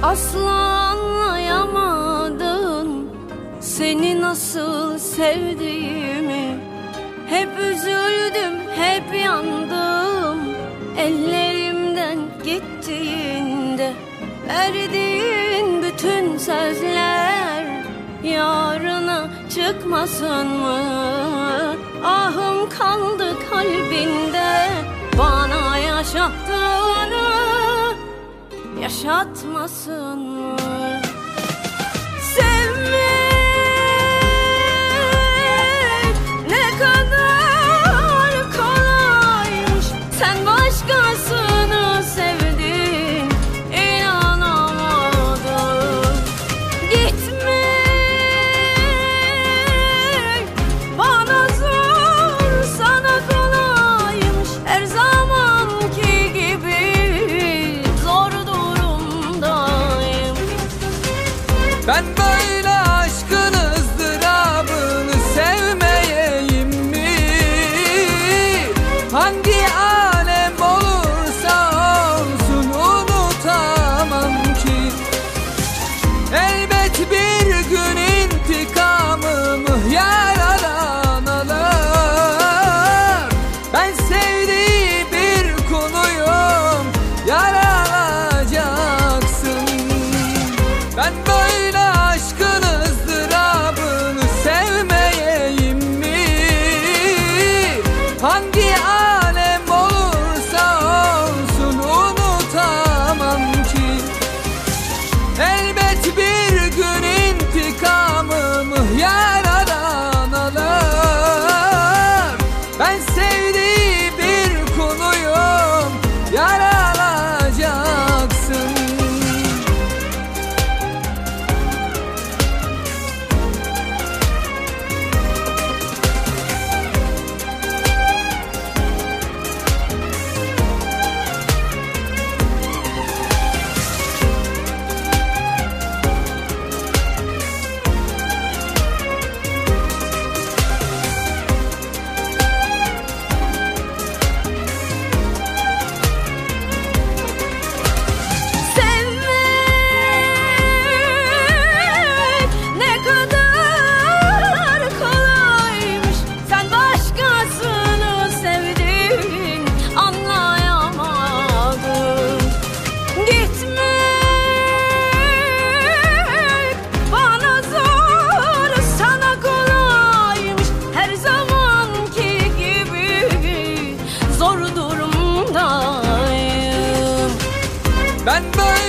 Asla anlayamadın seni nasıl sevdiğimi. Hep üzüldüm, hep yandım ellerimden gittiğinde. Verdiğin bütün sözler yarına çıkmasın mı? Ahım kaldı kalbinde, bana yaşattığını yaşatmasın mı? Sevmek ne kadar kolaymış. Sen başkasını sevdin, inanamadım. Gitmek bana zor, sana kolaymış. Her zamanki gibi zor durumdayım. Ben böyle aşkın ızdırabını sevmeyeyim mi? Hangi alem olursa olsun unutamam ki. Elbet bir gün intikamımı yardan alır. Ben sevdiği bir kuluyum, yaralacaksın. Ben böyle aşkın ızdırabını sevmeyeyim mi? Hangi alem olursa olsun unutamam ki. Elbet bir gün intikamımı yardan alır. Ben sevdiği bir kuluyum, yaralacaksın. Sevmek ne kadar kolaymış. Sen başkasını sevdin, anlayamadım. Gitmek bana zor, sana kolaymış. Her zamanki gibi zor durumdayım. Ben böyle